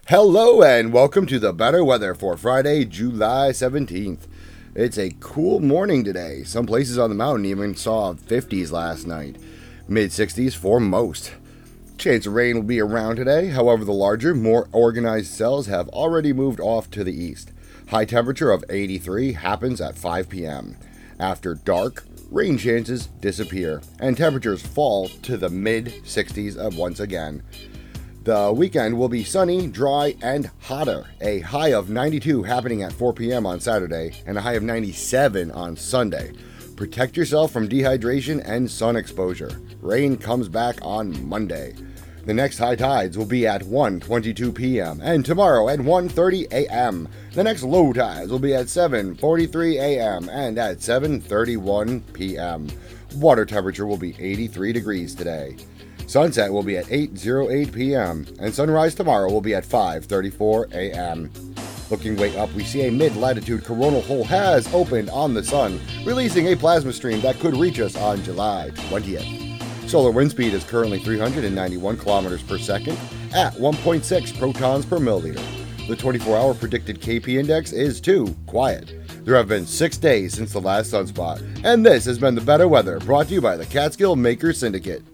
Hello and welcome to the better weather for Friday, July 17th. It's a cool morning today. Some places on the mountain even saw 50s last night. Mid 60s for most. Chance of rain will be around today. However, the larger, more organized cells have already moved off to the east. High temperature of 83 happens at 5 p.m. After dark, rain chances disappear and temperatures fall to the mid 60s once again. The weekend will be sunny, dry, and hotter. A high of 92 happening at 4 p.m. on Saturday and a high of 97 on Sunday. Protect yourself from dehydration and sun exposure. Rain comes back on Monday. The next high tides will be at 1:22 p.m. and tomorrow at 1:30 a.m. The next low tides will be at 7:43 a.m. and at 7:31 p.m. Water temperature will be 83 degrees today. Sunset will be at 8:08 p.m. and sunrise tomorrow will be at 5:34 a.m. Looking way up, we see a mid-latitude coronal hole has opened on the sun, releasing a plasma stream that could reach us on July 20th. Solar wind speed is currently 391 kilometers per second at 1.6 protons per milliliter. The 24-hour predicted KP index is 2, quiet. There have been 6 days since the last sunspot, and this has been the better weather brought to you by the Catskill Maker Syndicate.